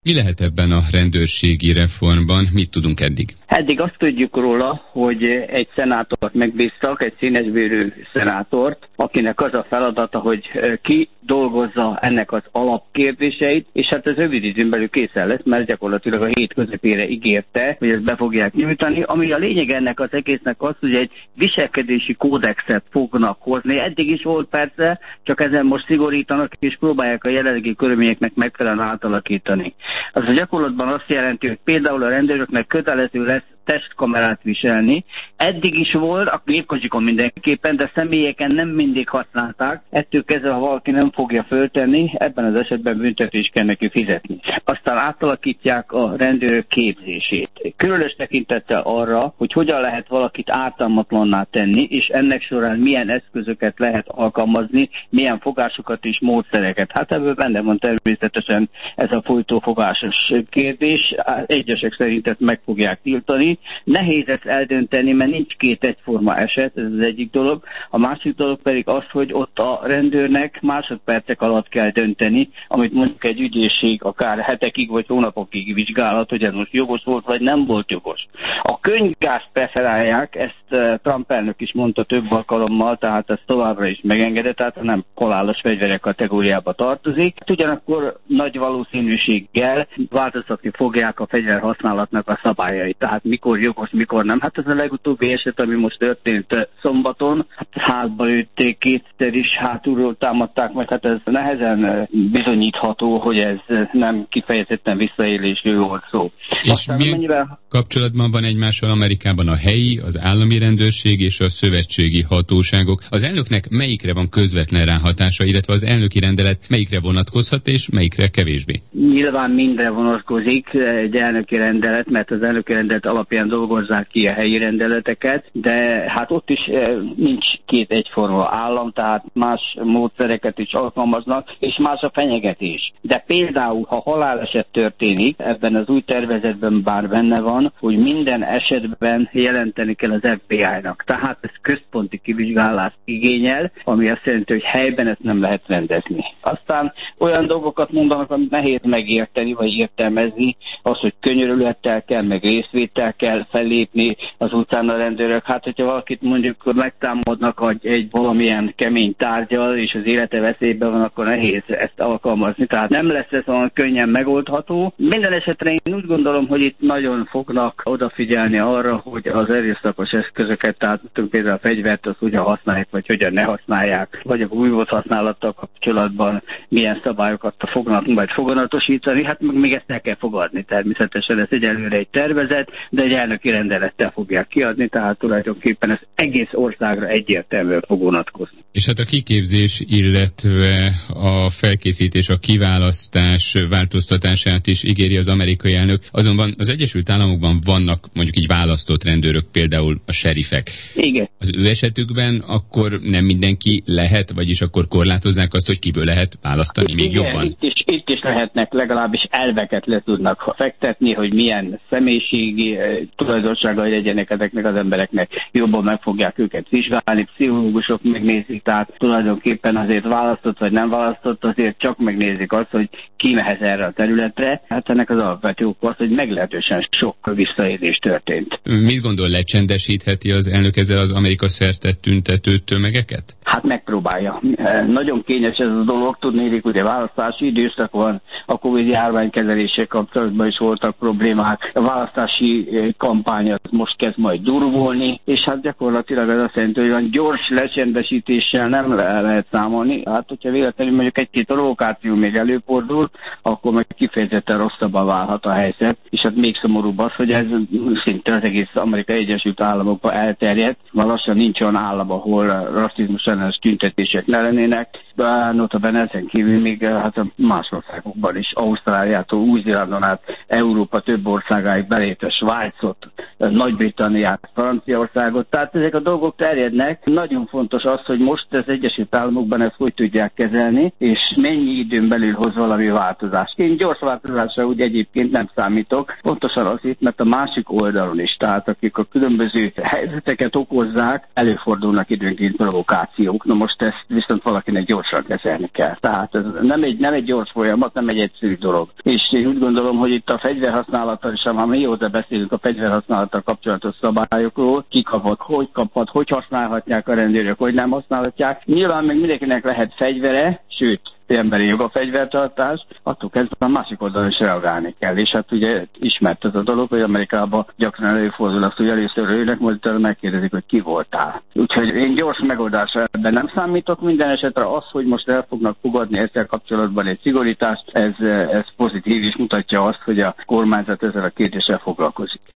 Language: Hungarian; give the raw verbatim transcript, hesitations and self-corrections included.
Mi lehet ebben a rendőrségi reformban? Mit tudunk eddig? Eddig azt tudjuk róla, hogy egy szenátort megbíztak, egy színesbőrű szenátort, akinek az a feladata, hogy ki dolgozza ennek az alapkérdéseit, és hát ez rövid időn belül készen lesz, mert gyakorlatilag a hét közepére ígérte, hogy ezt be fogják nyújtani, ami a lényeg ennek az egésznek az, hogy egy viselkedési kódexet fognak hozni. Eddig is volt persze, csak ezen most szigorítanak, és próbálják a jelenlegi körülményeknek megfelelően átalakítani. Az a gyakorlatban azt jelenti, hogy például a rendőröknek kötelező lesz testkamerát viselni. Eddig is volt, a gépkocsikon mindenképpen, de személyeken nem mindig használták. Ettől kezdve, ha valaki nem fogja föltenni, ebben az esetben büntetést kell neki fizetni. Aztán átalakítják a rendőrök képzését. Különös tekintettel arra, hogy hogyan lehet valakit ártalmatlanná tenni, és ennek során milyen eszközöket lehet alkalmazni, milyen fogásokat és módszereket. Hát ebből benne van természetesen ez a folytófogásos kérdés. Egyesek szerint ezt meg fogják tiltani. Nehéz ezt eldönteni, mert nincs két egyforma eset, ez az egyik dolog. A másik dolog pedig az, hogy ott a rendőrnek másodpercek alatt kell dönteni, amit mondjuk egy ügyészség akár hetekig vagy hónapokig vizsgálhat, hogy ez most jogos volt, vagy nem volt jogos. A könyvgázt preferálják, ezt Trump elnök is mondta több alkalommal, tehát ez továbbra is megengedett, tehát nem halálos fegyverek kategóriába tartozik. Ugyanakkor nagy valószínűséggel változtatni fogják a fegyverhasználatnak a szabályait, tehát mikor jogos, mikor nem. Hát ez a legutóbbi eset, ami most történt szombaton, hát hátba lőtték, kétszer is hátulról támadták meg, hát ez nehezen bizonyítható, hogy ez nem kifejezetten visszaélésről volt szó. És aztán milyen mennyivel... kapcsolatban van egymással Amerikában a helyi, az állami rendőrség és a szövetségi hatóságok? Az elnöknek melyikre van közvetlen ráhatása, illetve az elnöki rendelet melyikre vonatkozhat és melyikre kevésbé? Nyilván mindre vonatkozik egy elnöki rendelet, mert az elnöki rendelet alapján dolgozzák ki a helyi rendeleteket, de hát ott is nincs két egyforma állam, tehát más módszereket is alkalmaznak, és más a fenyegetés. De például, ha haláleset történik, ebben az új tervezetben bár benne van, hogy minden esetben jelenteni kell az ef bé i-nak. Tehát ez központi kivizsgálást igényel, ami azt jelenti, hogy helyben ezt nem lehet rendezni. Aztán olyan dolgokat mondanak, amit nehéz megérteni, vagy értelmezni, az, hogy könyörülettel kell, meg részvétel kell fellépni az után a rendőrök. Hát, hogyha valakit mondjuk megtámadnak egy, egy valamilyen kemény tárgyal, és az élete veszélyben van, akkor nehéz ezt alkalmazni. Tehát nem lesz ez olyan könnyen megoldható. Minden esetre én úgy gondolom, hogy itt nagyon fognak odafigyelni arra, hogy az erőszakos eszközöket, tehát például a fegyvert, azt hogyan használják, vagy hogyan ne használják, vagy a újvolt használattal kapcsolatban milyen szabályokat fognak majd foganatosítani. Hát még ezt el kell fogadni természetesen, ez egyelőre egy tervezet, de egy elnöki rendelettel fogják kiadni, tehát tulajdonképpen ez egész országra egyértelműen fog vonatkozni. És hát a kiképzés, illetve a felkészítés, a kiválasztás változtatását is ígéri az amerikai elnök. Azonban az Egyesült Államokban vannak mondjuk így választott rendőrök, például a serifek. Igen. Az ő esetükben akkor nem mindenki lehet, vagyis akkor korlátozzák azt, hogy kiből lehet választani még igen, jobban? Itt is, itt is lehetnek, legalábbis elveket le tudnak fektetni, hogy milyen személyiségi tulajdonságai legyenek ezeknek az embereknek, jobban meg fogják őket vizsgálni, pszichológusok megnézik, tehát tulajdonképpen azért választott vagy nem választott, azért csak megnézik azt, hogy ki mehet erre a területre. Hát ennek az alapvető ok az, hogy meglehetősen sok visszaélés történt. Mit gondol, lecsendesítheti az elnök ezzel az Amerika szerte tüntető tömegeket? Hát megpróbálja. Nagyon kényes ez a dolog, tudnélik, ugye választási időszak van, a Covid járvány kezelése kapcsolatban is voltak problémák, a választási kampány most kezd majd durvulni, és hát gyakorlatilag ez azt jelenti, hogy olyan gyors lecsendesítéssel nem le- lehet számolni. Hát, hogyha véletlenül mondjuk egy-két provokáció még előfordul, akkor meg kifejezetten rosszabban válhat a helyzet, és hát még szomorúbb az, hogy ez szinte az egész Amerikai Egyesült Államokban elterjedt, mert lassan nincs olyan állam, ahol rasszizmus ellenes tüntetések ne lennének, de notabene ezen kívül még hát a más országokban is, Ausztráliától, Új-Zélandon át Európa több országáig belétve Svájcot Nagy-Britanniát, Franciaországot, tehát ezek a dolgok terjednek. Nagyon fontos az, hogy most az Egyesült Államokban ezt hogy tudják kezelni, és mennyi időn belül hoz valami változást. Én gyors változásra úgy egyébként nem számítok, pontosan azért, mert a másik oldalon is, tehát akik a különböző helyzeteket okozzák, előfordulnak időnként provokációk. Na most ezt viszont valakinek gyorsan kezelni kell. Tehát ez nem egy, nem egy gyors folyamat, nem egy egyszerű dolog. És én úgy gondolom, hogy itt a fegyverhasználattal is, ha mióta beszélünk a fegyverhasználattal kapcsolatos szabályokról, ki kaphat, hogy kaphat, hogy használhatják a rendőrök, hogy nem használhatják. Nyilván még mindenkinek lehet fegyvere, sőt, emberi jog a fegyvertartás, attól kezdve a másik oldalon is reagálni kell. És hát ugye ismert ez a dolog, hogy Amerikában gyakran előfordul azt, hogy először őnek, majd utána megkérdezik, hogy ki voltál. Úgyhogy én gyors megoldásra ebben nem számítok, minden esetre az, hogy most el fognak fogadni ezzel kapcsolatban egy szigorítást, ez, ez pozitív és mutatja azt, hogy a kormányzat ezzel a kérdéssel foglalkozik.